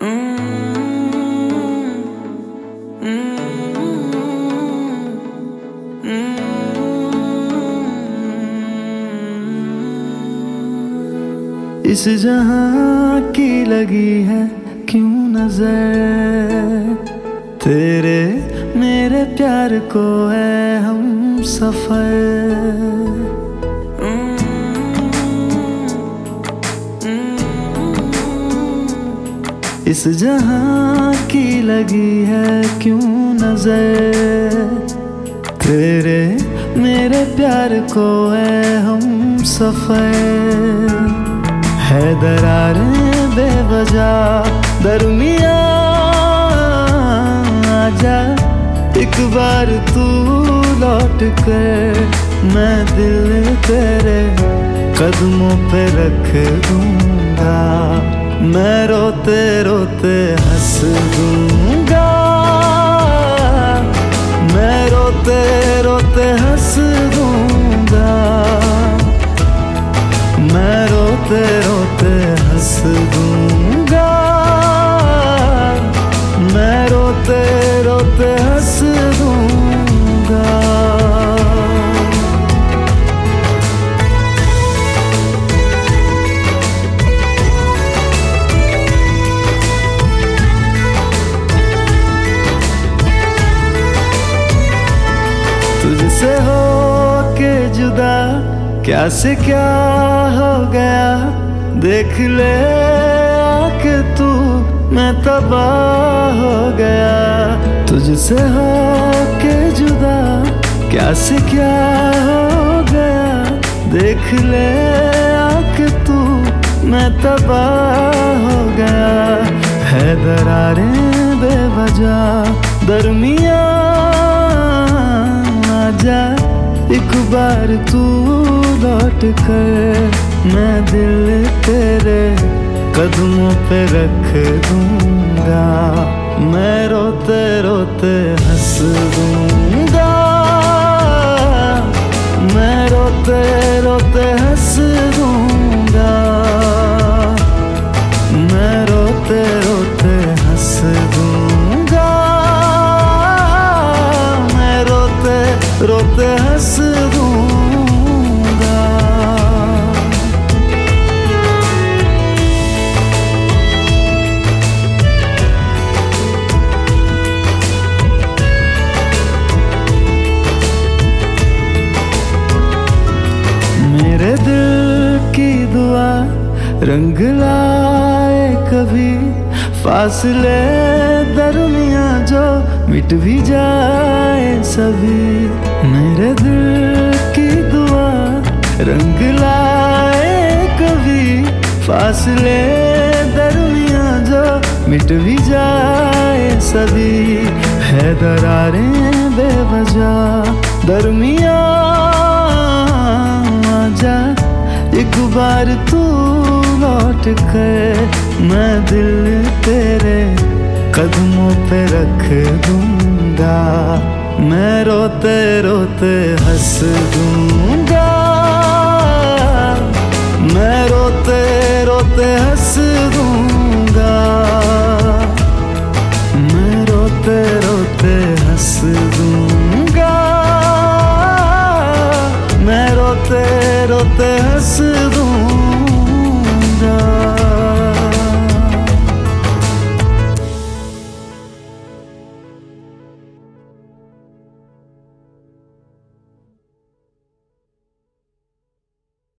इस जहां की लगी है क्यों नजर, तेरे मेरे प्यार को है हम सफर। इस जहां की लगी है क्यों नजर, तेरे मेरे प्यार को है हम सफर। है दरारें बेवजह दरमिया, आजा एक बार तू लौट कर, मैं दिल तेरे कदमों पे रख दूंगा। मैं रोते रोते हंस दूंगा, मैं रोते रोते हंस दूंगा। मैं रोते रोते हंस दूंगा, मैं रोते रोते हंस दूंगा। तुझसे हो के जुदा क्या से क्या हो गया, देख ले आके तू मैं तबाह हो गया। तुझसे हो के जुदा क्या से क्या हो गया, देख ले आके तू मैं तबाह हो गया। है दरारें बेवजह दरमिया, आजा एक बार तू लौट कर, मैं दिल तेरे कदमों पे रख दूंगा। मैं रोते रोते हंस दूंगा, मैं रोते रोते हंस दूंगा। मैं रोते रोते हंस दूंगा, मैं रोते रोते हंस दूंगा। मेरे दिल की दुआ रंग लाए कभी, फासले दरमिया जो मिट भी जाए सभी। मेरे दिल की दुआ रंग लाए कभी, फासले दरमिया जो मिट भी जाए सभी। है दरारें बेवजह दरमिया, आजा एक बार तू लौट कर, मैं दिल तेरे कदमों पे रख दूंगा। मैं रोते रोते हंस दूंगा,